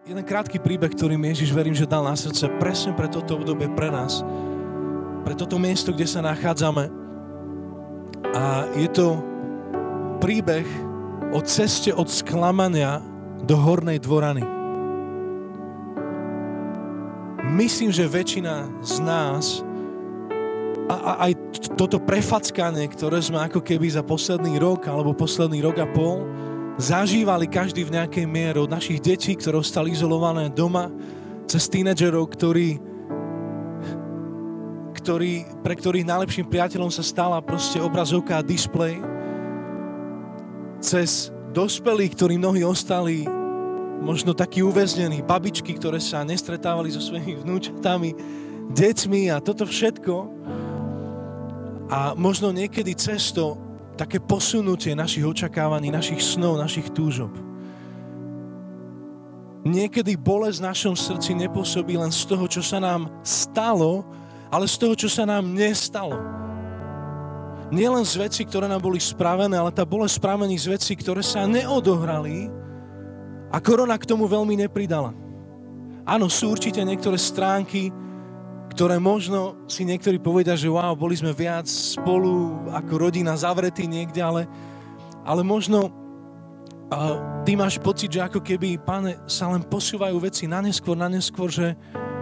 jeden krátky príbeh, ktorý mi Ježiš, verím, že dal na srdce presne pre toto obdobie, pre nás. Pre toto miesto, kde sa nachádzame. A je to príbeh o ceste od sklamania do Hornej Dvorany. Myslím, že väčšina z nás a aj toto prefackanie, ktoré sme ako keby za posledný rok alebo posledný rok a pol zažívali každý v nejakej miere, od našich detí, ktoré ostali izolované doma, cez tínedžerov, pre ktorých najlepším priateľom sa stala proste obrazovka a displej, cez dospelých, ktorí mnohí ostali možno takí uväznení, babičky, ktoré sa nestretávali so svojimi vnúčatami, deťmi a toto všetko. A možno niekedy cez to také posunutie našich očakávaní, našich snov, našich túžob. Niekedy bolesť v našom srdci nepôsobí len z toho, čo sa nám stalo, ale z toho, čo sa nám nestalo. Nie len z vecí, ktoré nám boli spravené, ale tá bolesť spramení z vecí, ktoré sa neodohrali a korona k tomu veľmi nepridala. Áno, sú určite niektoré stránky, ktoré možno si niektorí povedia, že wow, boli sme viac spolu ako rodina zavretí niekde, ale možno ty máš pocit, že ako keby, Pane, sa len posúvajú veci na neskôr, že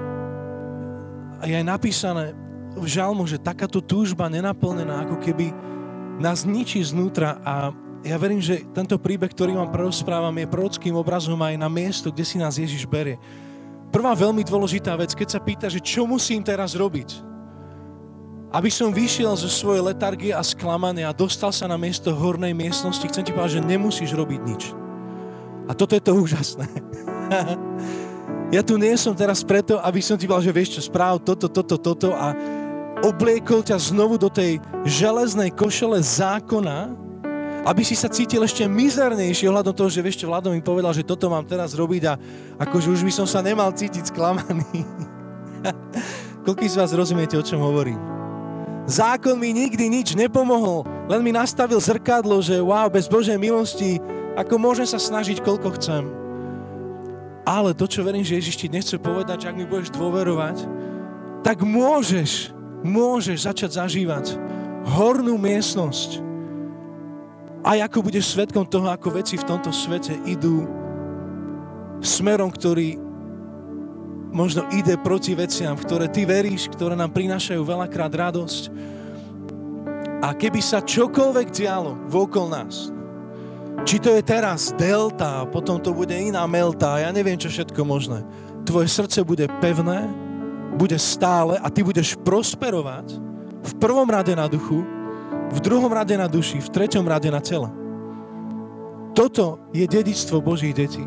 je aj napísané v žalmu, že takáto túžba nenaplnená ako keby nás ničí znútra a ja verím, že tento príbeh, ktorý vám prerozprávam, je prorockým obrazom aj na miesto, kde si nás Ježiš berie. Prvá veľmi dôležitá vec, keď sa pýta, že čo musím teraz robiť, aby som vyšiel zo svojej letargie a sklamania a dostal sa na miesto hornej miestnosti, chcem ti povedať, že nemusíš robiť nič. A toto je to úžasné. Ja tu nie som teraz preto, aby som ti povedal, že vieš čo, správ toto a obliekol ťa znovu do tej železnej košele zákona, aby si sa cítil ešte mizernejšie ohľadom toho, že vieš čo, Vlado mi povedal, že toto mám teraz robiť a akože už by som sa nemal cítiť sklamaný. Koľký z vás rozumiete, o čom hovorím? Zákon mi nikdy nič nepomohol, len mi nastavil zrkadlo, že wow, bez Božej milosti, ako môžem sa snažiť, koľko chcem. Ale to, čo verím, že Ježiš ti nechce povedať, že ak mi budeš dôverovať, tak môžeš začať zažívať hornú miestnosť. Aj ako budeš svedkom toho, ako veci v tomto svete idú smerom, ktorý možno ide proti veciam, v ktoré ty veríš, ktoré nám prinášajú veľakrát radosť. A keby sa čokoľvek dialo vôkol nás, či to je teraz delta, potom to bude iná melta, ja neviem, čo všetko možné, tvoje srdce bude pevné, bude stále a ty budeš prosperovať v prvom rade na duchu, v druhom rade na duši, v treťom rade na tele. Toto je dedičstvo Božích detí.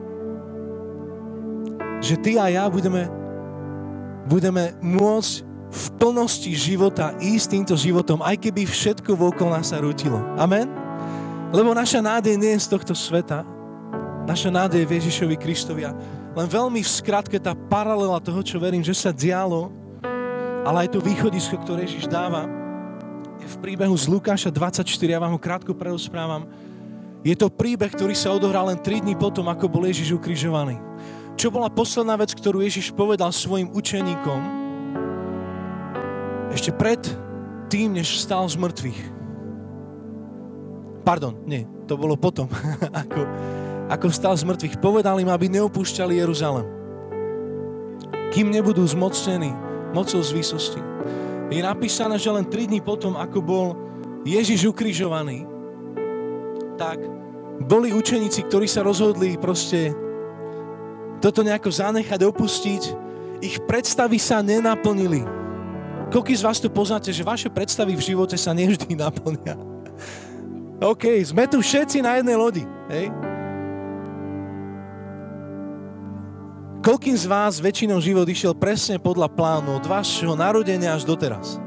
Že ty a ja budeme môcť v plnosti života ísť týmto životom, aj keby všetko vôkol nás sa rútilo. Amen? Lebo naša nádej nie je z tohto sveta. Naša nádej je v Ježišovi Kristovi. Len veľmi v skratke tá paralela toho, čo verím, že sa dialo, ale aj to východisko, ktoré Ježiš dáva, v príbehu z Lukáša 24, ja vám ho krátko prerozprávam. Je to príbeh, ktorý sa odohral len 3 dní potom, ako bol Ježiš ukrižovaný. Čo bola posledná vec, ktorú Ježiš povedal svojim učeníkom ešte pred tým, než vstal z mŕtvych. Pardon, nie, to bolo potom, ako vstal z mŕtvych. Povedal im, aby neopúšťali Jeruzalem, kým nebudú zmocnení mocou z výsosti. Je napísané, že len 3 dní potom, ako bol Ježiš ukrižovaný, tak boli učeníci, ktorí sa rozhodli proste toto nejako zanechať, opustiť. Ich predstavy sa nenaplnili. Koľký z vás tu poznáte, že vaše predstavy v živote sa nevždy naplnia? OK, sme tu všetci na jednej lodi. Hej? Koľkým z vás väčšinou život išiel presne podľa plánu od vašho narodenia až doteraz?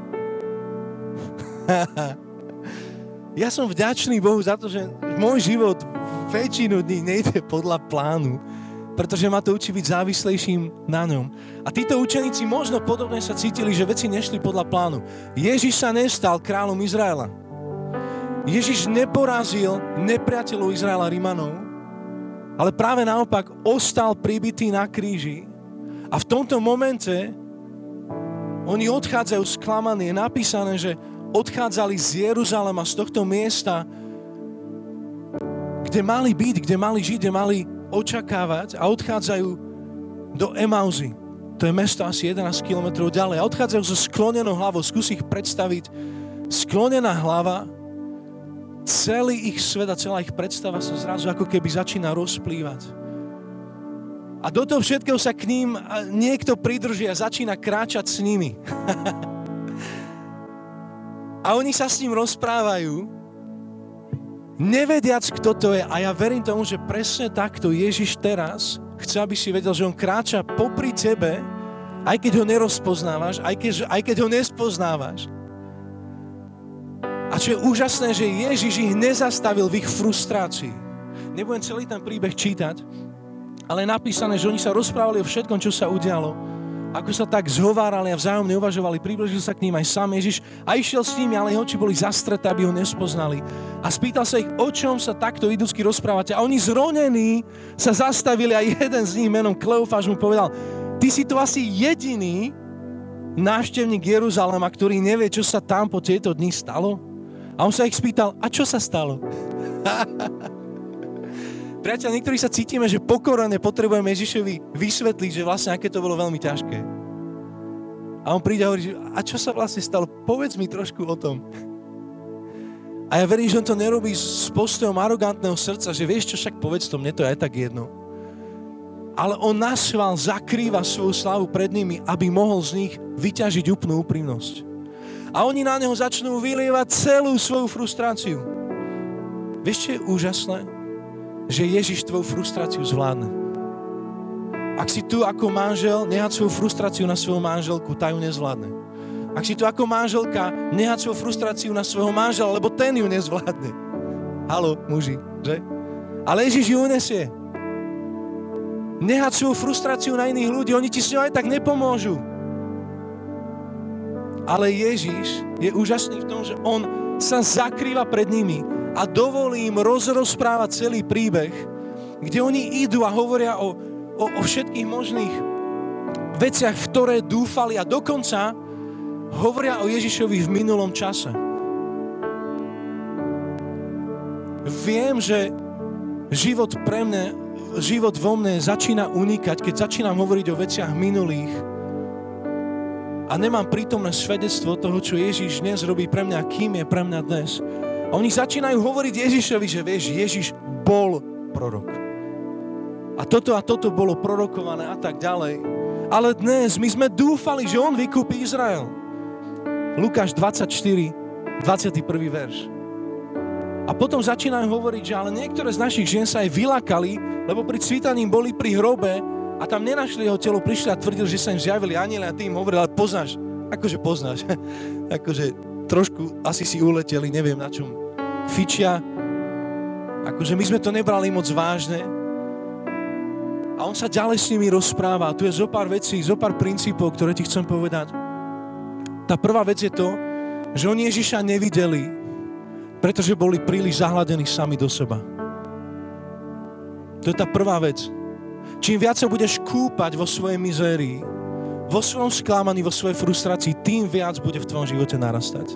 Ja som vďačný Bohu za to, že môj život väčšinu dní nejde podľa plánu, pretože ma to učí byť závislejším na ňom. A títo učeníci možno podobne sa cítili, že veci nešli podľa plánu. Ježiš sa nestal kráľom Izraela. Ježiš neporazil nepriateľov Izraela Rimanov, ale práve naopak ostal pribitý na kríži a v tomto momente oni odchádzajú sklamaní. Je napísané, že odchádzali z Jeruzalema, z tohto miesta, kde mali byť, kde mali žiť, kde mali očakávať a odchádzajú do Emauzy. To je mesto asi 11 kilometrov ďalej. A odchádzajú so sklonenou hlavou. Skúsi ich predstaviť. Sklonená hlava, celý ich svet a celá ich predstava sa zrazu ako keby začína rozplývať. A do toho všetkého sa k ním niekto pridrží a začína kráčať s nimi. A oni sa s ním rozprávajú, nevediac, kto to je. A ja verím tomu, že presne takto Ježiš teraz chce, aby si vedel, že on kráča popri tebe, aj keď ho nerozpoznávaš, aj keď ho nespoznávaš. A čo je úžasné, že Ježiš ich nezastavil v ich frustrácii. Nebudem celý ten príbeh čítať, ale je napísané, že oni sa rozprávali o všetkom, čo sa udialo. Ako sa tak zhovárali a vzájomne uvažovali, priblížil sa k ním aj sám Ježiš a išiel s nimi, ale jeho oči boli zastreté, aby ho nespoznali. A spýtal sa ich, o čom sa takto idúcky rozprávate. A oni zronení sa zastavili a jeden z nich menom Kleofáš mu povedal, ty si tu asi jediný návštevník Jeruzalema, ktorý nevie, čo sa tam po tieto dni stalo. A on sa ich spýtal, a čo sa stalo? Priateľ, niektorí sa cítime, že pokorene potrebujeme Ježišovi vysvetliť, že vlastne aké to bolo veľmi ťažké. A on príde a hovorí, že a čo sa vlastne stalo? Povedz mi trošku o tom. A ja verím, že on to nerobí s postojom arogantného srdca, že vieš čo, však povedz to, mne to je aj tak jedno. Ale on naschvál zakrýva svoju slavu pred nimi, aby mohol z nich vyťažiť úplnú úprimnosť. A oni na neho začnú vylievať celú svoju frustráciu. Vieš, čo je úžasné? Že Ježiš tvoju frustráciu zvládne. Ak si tu ako manžel, nehať svoju frustráciu na svoju manželku, tá ju nezvládne. Ak si tu ako manželka, nehať svoju frustráciu na svojho manžela, lebo ten ju nezvládne. Haló, muži, že? Ale Ježiš ju unesie. Nehať svoju frustráciu na iných ľudí, oni ti s ňou aj tak nepomôžu. Ale Ježiš je úžasný v tom, že on sa zakrýva pred nimi a dovolí im rozprávať celý príbeh, kde oni idú a hovoria o všetkých možných veciach, v ktoré dúfali a dokonca hovoria o Ježišovi v minulom čase. Viem, že život vo mne začína unikať, keď začínam hovoriť o veciach minulých a nemám prítomné svedectvo toho, čo Ježiš dnes robí pre mňa, kým je pre mňa dnes. A oni začínajú hovoriť Ježišovi, že vieš, Ježiš bol prorok. A toto bolo prorokované a tak ďalej. Ale dnes my sme dúfali, že on vykúpi Izrael. Lukáš 24, 21. verš. A potom začínajú hovoriť, že ale niektoré z našich žien sa aj vylákali, lebo pri cvítaní boli pri hrobe a tam nenašli jeho telo, prišli a tvrdili, že sa im zjavili anjeli a ty im hovorili, ale poznáš, akože trošku asi si uleteli, neviem na čom fičia, akože my sme to nebrali moc vážne a on sa ďalej s nimi rozpráva. Tu je zo pár vecí, zo pár princípov, ktoré ti chcem povedať. Tá prvá vec je to, že oni Ježiša nevideli, pretože boli príliš zahladení sami do seba. To je tá prvá vec. Čím viac sa budeš kúpať vo svojej mizérii, vo svojom sklamaní, vo svojej frustrácii, tým viac bude v tvojom živote narastať.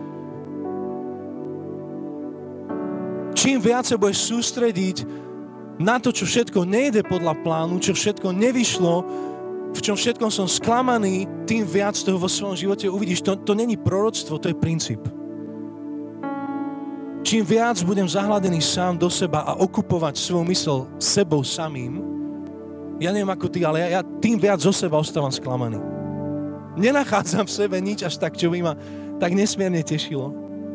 Čím viac sa budeš sústrediť na to, čo všetko nejde podľa plánu, čo všetko nevyšlo, v čom všetkom som sklamaný, tým viac toho vo svojom živote uvidíš. To není proroctvo, to je princíp. Čím viac budem zahladený sám do seba a okupovať svoju mysl sebou samým, ja neviem ako ty, ale ja tým viac zo seba ostávam sklamaný. Nenachádzam v sebe nič až tak, čo by ma tak nesmierne tešilo.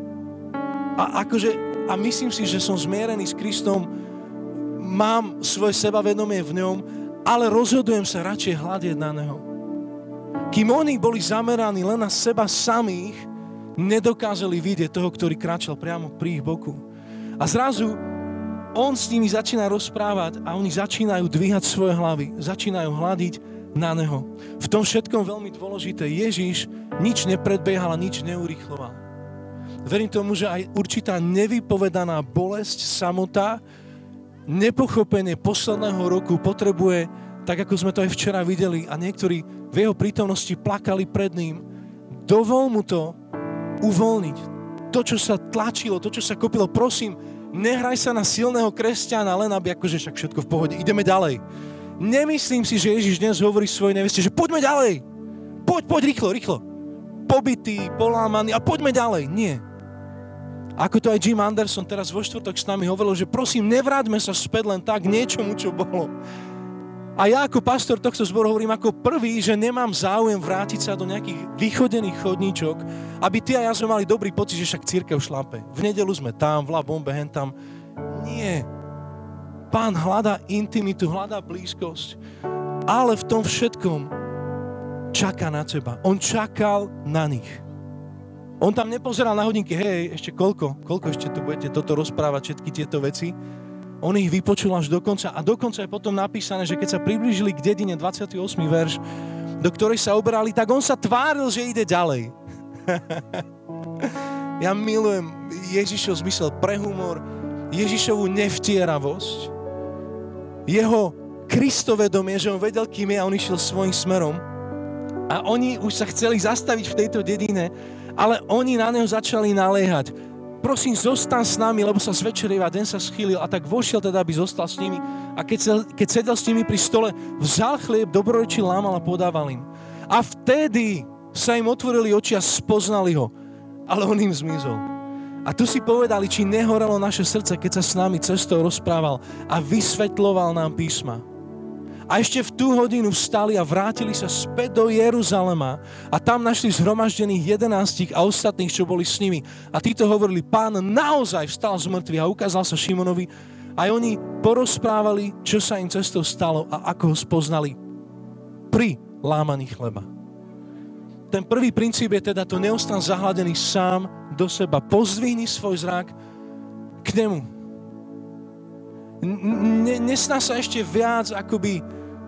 A myslím si, že som zmierený s Kristom, mám svoje sebavedomie v ňom, ale rozhodujem sa radšej hľadieť na neho. Kým oni boli zameraní len na seba samých, nedokázali vidieť toho, ktorý kráčal priamo pri ich boku. A zrazu on s nimi začína rozprávať a oni začínajú dvíhať svoje hlavy, začínajú hľadiť na neho. V tom všetkom veľmi dôležité, Ježiš nič nepredbiehal a nič neurýchloval. Verím tomu, že aj určitá nevypovedaná bolesť, samota nepochopenie posledného roku potrebuje, tak ako sme to aj včera videli, a niektorí v jeho prítomnosti plakali pred ním, dovol mu to uvoľniť. To, čo sa tlačilo, to, čo sa kopilo, prosím, nehraj sa na silného kresťana, len aby akože však všetko v pohode, ideme ďalej. Nemyslím si, že Ježiš dnes hovorí svojej neveste, že poďme ďalej, poď rýchlo. Pobitý, polámaný a poďme ďalej. Nie. Ako to aj Jim Anderson teraz vo štvrtok s nami hovoril, že prosím, nevráťme sa späť len tak niečomu, čo bolo. A ja ako pastor tohto zboru hovorím ako prvý, že nemám záujem vrátiť sa do nejakých vychodených chodníčok, aby ty a ja sme mali dobrý pocit, že však cirkev šlape. V nedeľu sme tam, v La Bombe, hentam. Nie. Pán hľadá intimitu, hľadá blízkosť, ale v tom všetkom čaká na teba. On čakal na nich. On tam nepozeral na hodinky, hej, ešte koľko ešte tu budete toto rozprávať, všetky tieto veci. On ich vypočul až do konca a dokonca je potom napísané, že keď sa priblížili k dedine 28. verš, do ktorej sa obrali, tak on sa tváril, že ide ďalej. Ja milujem Ježišov zmysel pre humor, Ježišovu nevtieravosť, jeho Kristovedomie, že on vedel, kým je a on išiel svojím smerom. A oni už sa chceli zastaviť v tejto dedine, ale oni na neho začali naliehať. Prosím, zostaň s nami, lebo sa zvečerieva, deň sa schýlil a tak vošiel teda, aby zostal s nimi. A keď sedel s nimi pri stole, vzal chlieb, dobrorečil, lámal a podával im. A vtedy sa im otvorili oči a spoznali ho. Ale on im zmizol. A tu si povedali, či nehorelo naše srdce, keď sa s nami cestou rozprával a vysvetľoval nám písma. A ešte v tú hodinu vstali a vrátili sa späť do Jeruzalema a tam našli zhromaždených 11 a ostatných, čo boli s nimi. A títo hovorili, Pán naozaj vstal z mŕtvych a ukázal sa Šimonovi. A oni porozprávali, čo sa im cestou stalo a ako ho spoznali pri lámaní chleba. Ten prvý princíp je teda to neostan zahladený sám do seba. Pozdvihni svoj zrak k nemu. Nesná sa ešte viac akoby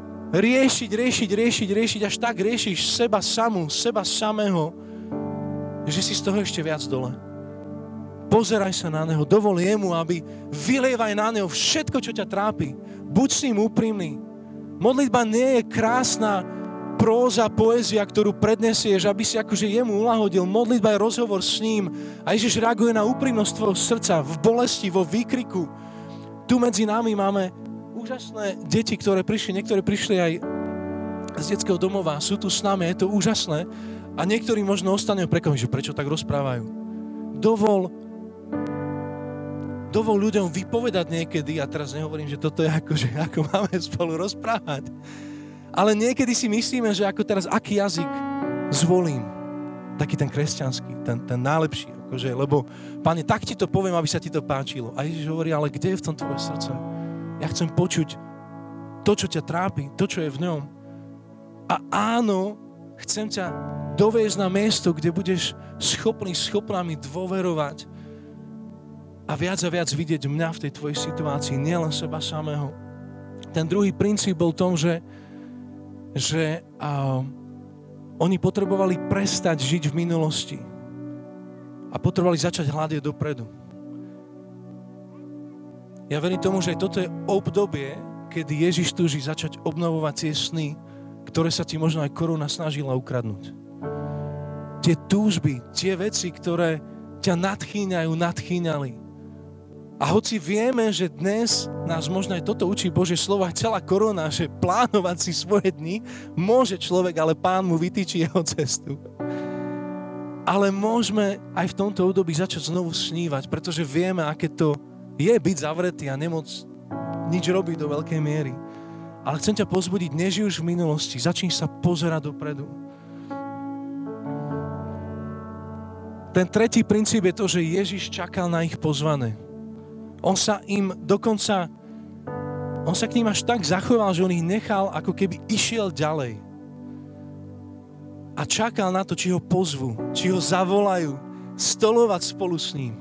riešiť, až tak riešiš seba samú, seba samého, že si z toho ešte viac dole. Pozeraj sa na neho, dovol jemu, aby vylievaj na neho všetko, čo ťa trápi. Buď s ním úprimný. Modlitba nie je krásna próza, poézia, ktorú prednesieš, aby si akože jemu uľahodil. Modlitba je rozhovor s ním a Ježiš reaguje na úprimnosť tvojho srdca v bolesti, vo výkriku. Tu medzi nami máme úžasné deti, ktoré prišli, niektoré prišli aj z detského domova, sú tu s nami, je to úžasné a niektorí možno ostanú prekvapení, že prečo tak rozprávajú. Dovol ľuďom vypovedať niekedy, a teraz nehovorím, že toto je ako máme spolu rozprávať, ale niekedy si myslíme, že ako teraz, aký jazyk zvolím, taký ten kresťanský, ten najlepší, lebo Pane, tak ti to poviem, aby sa ti to páčilo. A Ježiš hovorí, ale kde je v tom tvoje srdce? Ja chcem počuť to, čo ťa trápi, to, čo je v ňom. A áno, chcem ťa doviesť na miesto, kde budeš schopná mi dôverovať a viac vidieť mňa v tej tvojej situácii, nielen seba samého. Ten druhý princíp bol v tom, že oni potrebovali prestať žiť v minulosti a potrebovali začať hľadať dopredu. Ja verím tomu, že toto je obdobie, kedy Ježiš túži začať obnovovať tie sny, ktoré sa ti možno aj korona snažila ukradnúť. Tie túžby, tie veci, ktoré ťa nadchýňali. A hoci vieme, že dnes nás možno aj toto učí Božie slovo, aj celá korona, že plánovať si svoje dni môže človek, ale Pán mu vytýči jeho cestu. Ale môžeme aj v tomto období začať znovu snívať, pretože vieme, aké to je byť zavretý a nemôcť nič robiť do veľkej miery. Ale chcem ťa pozbudiť, neži už v minulosti, začni sa pozerať dopredu. Ten tretí princíp je to, že Ježiš čakal na ich pozvané. On sa k ním až tak zachoval, že on ich nechal, ako keby išiel ďalej. A čakal na to, či ho pozvu, či ho zavolajú, stolovať spolu s ním.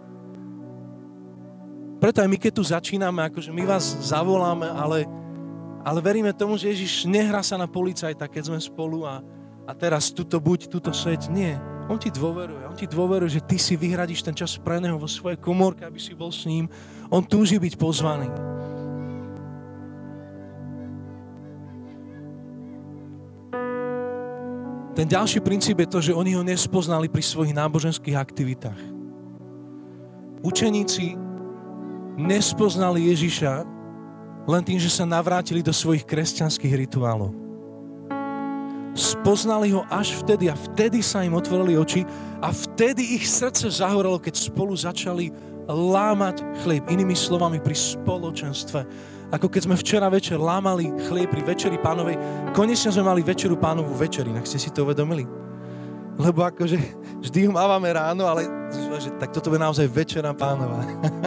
Preto aj my, keď tu začíname, akože my vás zavoláme, ale veríme tomu, že Ježiš nehrá sa na policajta, keď sme spolu a teraz tuto buď, tuto seď. Nie. On ti dôveruje, že ty si vyhradíš ten čas pre neho vo svojej komórke, aby si bol s ním. On túži byť pozvaný. Ten ďalší princíp je to, že oni ho nespoznali pri svojich náboženských aktivitách. Učeníci nespoznali Ježiša len tým, že sa navrátili do svojich kresťanských rituálov. Spoznali ho až vtedy a vtedy sa im otvorili oči a vtedy ich srdce zahorelo, keď spolu začali lámať chlieb. Inými slovami, pri spoločenstve. Ako keď sme včera večer lámali chlieb pri Večeri Pánovej, konečne sme mali Večeru Pánovu večeri, ak ste si to uvedomili. Lebo akože vždy ju mávame ráno, ale že, tak toto je naozaj Večera Pánova.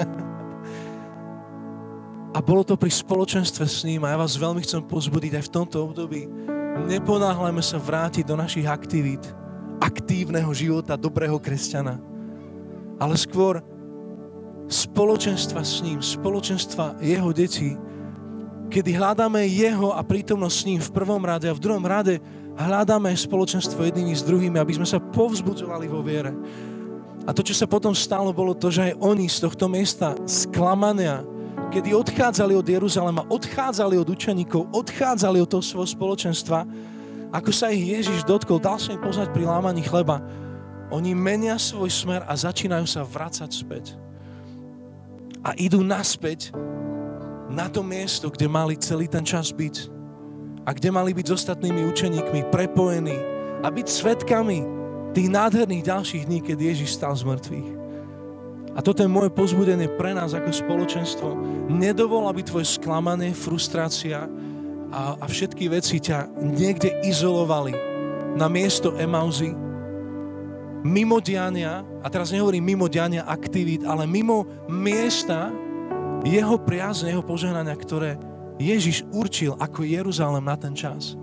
A bolo to pri spoločenstve s ním a ja vás veľmi chcem povzbudiť aj v tomto období. Neponáhľajme sa vrátiť do našich aktivít, aktívneho života, dobrého kresťana. Ale skôr spoločenstva s ním, spoločenstva jeho detí, kedy hľadáme jeho a prítomnosť s ním v prvom rade a v druhom rade hľadáme spoločenstvo jednými s druhými, aby sme sa povzbudzovali vo viere. A to, čo sa potom stalo, bolo to, že aj oni z tohto miesta sklamania, kedy odchádzali od Jeruzalema, odchádzali od učeníkov, odchádzali od toho svojho spoločenstva, ako sa ich Ježiš dotkol, dal sa im poznať pri lámaní chleba, oni menia svoj smer a začínajú sa vracať späť. A idú naspäť na to miesto, kde mali celý ten čas byť. A kde mali byť s ostatnými učeníkmi prepojení a byť svedkami tých nádherných ďalších dní, keď Ježiš stal z mŕtvych. A toto je moje povzbudenie pre nás ako spoločenstvo. Nedovol, aby tvoje sklamanie, frustrácia a všetky veci ťa niekde izolovali na miesto Emauzy, mimo diania, a teraz nehovorím mimo diania aktivít, ale mimo miesta jeho priazne, jeho požehnania, ktoré Ježiš určil ako Jeruzalém na ten čas.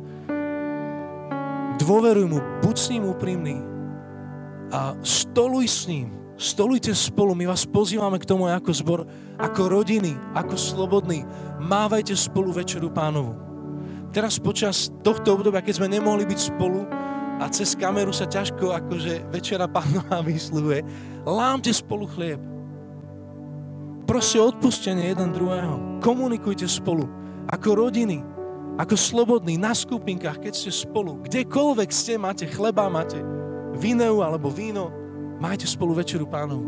Dôveruj mu, buď s ním úprimný a stoluj s ním. Stolujte spolu, my vás pozývame k tomu ako zbor, ako rodiny, ako slobodní. Mávajte spolu Večeru Pánovu. Teraz počas tohto obdobia, keď sme nemohli byť spolu, a cez kameru sa ťažko akože Večera Pánova vysluhuje. Lámte spolu chlieb. Proste odpustenie jeden druhého. Komunikujte spolu. Ako rodiny. Ako slobodní. Na skupinkách, keď ste spolu. Kdekoľvek ste, máte chleba, máte vineu alebo víno. Majte spolu Večeru Pánovu.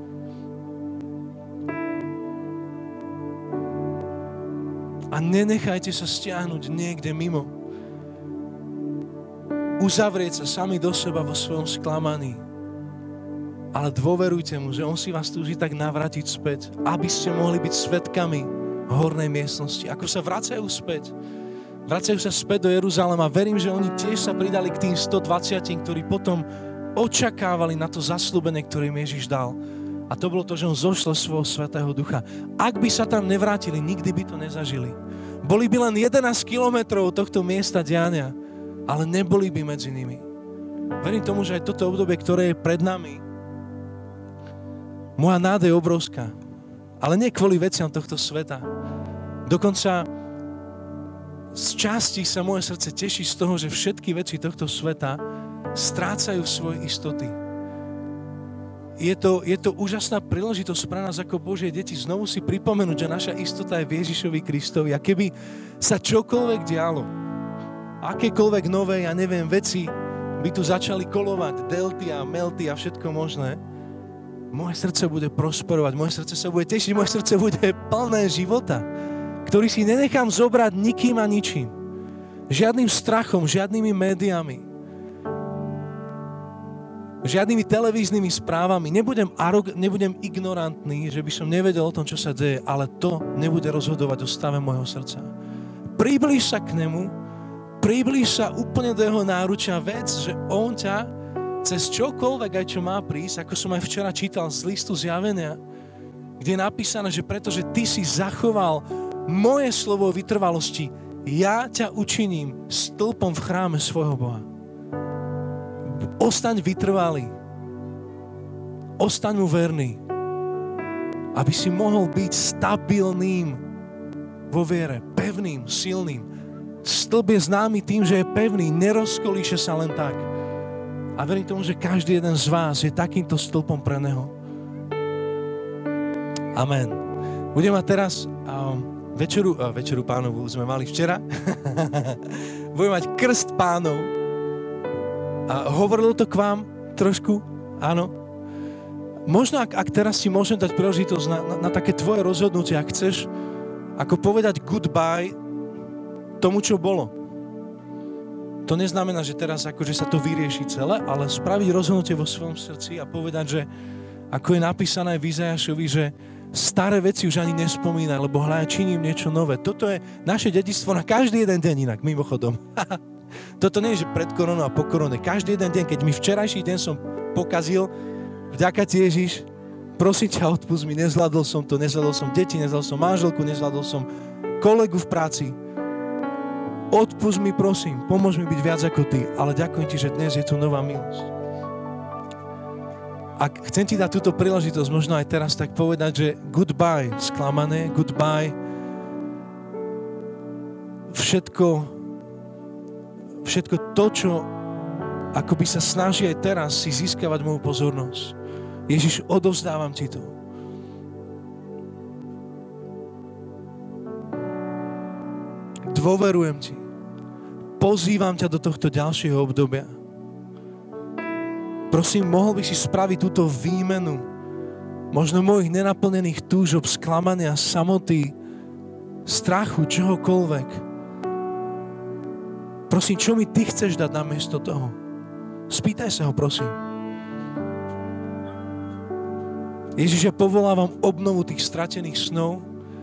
A nenechajte sa stiahnuť niekde mimo. Uzavrieť sa sami do seba vo svojom sklamaní. Ale dôverujte mu, že on si vás túži tak navrátiť späť, aby ste mohli byť svedkami hornej miestnosti. Ako sa vracajú späť. Vracajú sa späť do Jeruzalema. Verím, že oni tiež sa pridali k tým 120, ktorí potom očakávali na to zasľúbenie, ktoré im Ježiš dal. A to bolo to, že on zošle svojho Svätého Ducha. Ak by sa tam nevrátili, nikdy by to nezažili. Boli by len 11 kilometrov od tohto miesta diania, ale neboli by medzi nimi. Verím tomu, že aj toto obdobie, ktoré je pred nami, moja nádej je obrovská. Ale nie kvôli veciam tohto sveta. Dokonca z časti sa moje srdce teší z toho, že všetky veci tohto sveta strácajú svoje istoty. Je to úžasná príležitosť pre nás ako Božie deti znovu si pripomenúť, že naša istota je v Ježišovi Kristovi. A keby sa čokoľvek dialo, akékoľvek nové, ja neviem, veci by tu začali kolovať, delty a melty a všetko možné, moje srdce bude prosperovať, moje srdce sa bude tešiť, moje srdce bude plné života, ktorý si nenechám zobrať nikým a ničím. Žiadnym strachom, žiadnymi médiami, žiadnymi televíznymi správami. Nebudem ignorantný, že by som nevedel o tom, čo sa deje, ale to nebude rozhodovať o stave môjho srdca. Priblíž sa k nemu, priblíž sa úplne do jeho náručia, vec, že on ťa cez čokoľvek aj čo má prísť, ako som aj včera čítal z listu Zjavenia, kde je napísané, že pretože ty si zachoval moje slovo o vytrvalosti, ja ťa učiním stĺpom v chráme svojho Boha. Ostaň vytrvalý. Ostaň mu verný. Aby si mohol byť stabilným vo viere, pevným, silným. Stĺp je známy tým, že je pevný, nerozkolíše sa len tak. A verím tomu, že každý jeden z vás je takýmto stĺpom pre neho. Amen. Budeme mať teraz Večeru Pánovu, sme mali včera. Budeme mať Krst Pánov. A hovorilo to k vám trošku? Áno. Možno, ak teraz si môžem dať príležitosť na také tvoje rozhodnutie, ak chceš ako povedať goodbye tomu, čo bolo. To neznamená, že teraz akože sa to vyrieši celé, ale spraviť rozhodnutie vo svojom srdci a povedať, že ako je napísané v Izajašovi, že staré veci už ani nespomínaj, lebo hľa, činím niečo nové. Toto je naše dedičstvo na každý jeden deň inak, mimochodom. Toto nie je, že pred koronou a po korone. Každý jeden deň, keď mi včerajší deň som pokazil, vďaka ti Ježiš, prosím ťa, odpusť mi, nezvládol som to, nezvládol som deti, nezvládol som manželku, nezvládol som kolegu v práci. Odpusť mi, prosím, pomôž mi byť viac ako ty, ale ďakujem ti, že dnes je tu nová milosť. A chcem ti dať túto príležitosť, možno aj teraz tak povedať, že goodbye sklamané, goodbye všetko to, čo akoby sa snaží aj teraz si získavať moju pozornosť. Ježiš, odovzdávam ti to. Dôverujem ti. Pozývam ťa do tohto ďalšieho obdobia. Prosím, mohol by si spraviť túto výmenu možno mojich nenaplnených túžob, sklamania, samoty, strachu, čohokoľvek. Prosím, čo mi ty chceš dať namiesto toho? Spýtaj sa ho, prosím. Ježiš, ja povolávam obnovu tých stratených snov,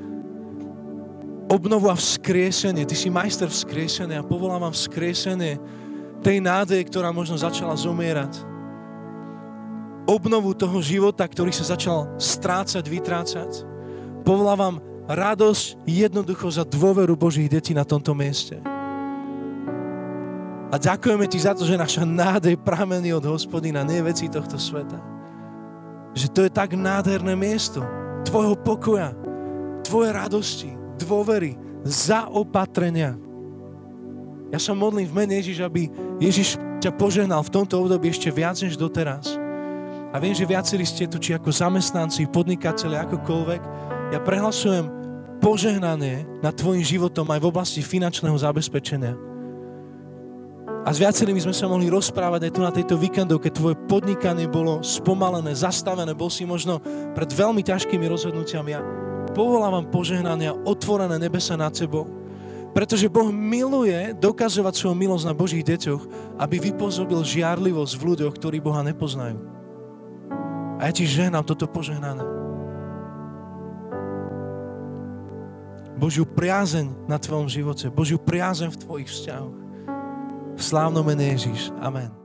obnovu a vzkriesenie. Ty si majster vzkriesenia a povolávam vzkriesenie tej nádeje, ktorá možno začala zomierať. Obnovu toho života, ktorý sa začal strácať, vytrácať. Povolávam radosť jednoducho za dôveru Božích detí na tomto mieste. A ďakujeme ti za to, že naša nádej pramení od Hospodina, nie veci tohto sveta. Že to je tak nádherné miesto tvojho pokoja, tvoje radosti, dôvery, zaopatrenia. Ja sa modlím v mene Ježiš, aby Ježiš ťa požehnal v tomto období ešte viac než doteraz. A viem, že viacerí ste tu, či ako zamestnanci, podnikatelia, akokoľvek. Ja prehlasujem požehnanie nad tvojim životom aj v oblasti finančného zabezpečenia. A s viacerými sme sa mohli rozprávať aj tu na tejto víkendovke. Tvoje podnikanie bolo spomalené, zastavené, bol si možno pred veľmi ťažkými rozhodnutiami. Ja povolávam požehnania, otvorené nebesa nad sebou. Pretože Boh miluje dokazovať svoju milosť na Božích deťoch, aby vypôsobil žiarlivosť v ľuďoch, ktorí Boha nepoznajú. A ja ti žehnám toto požehnané. Božiu priazeň na tvojom živote, Božiu priazeň v tvojich vzťahoch. V slávnom mene Ježiš. Amen.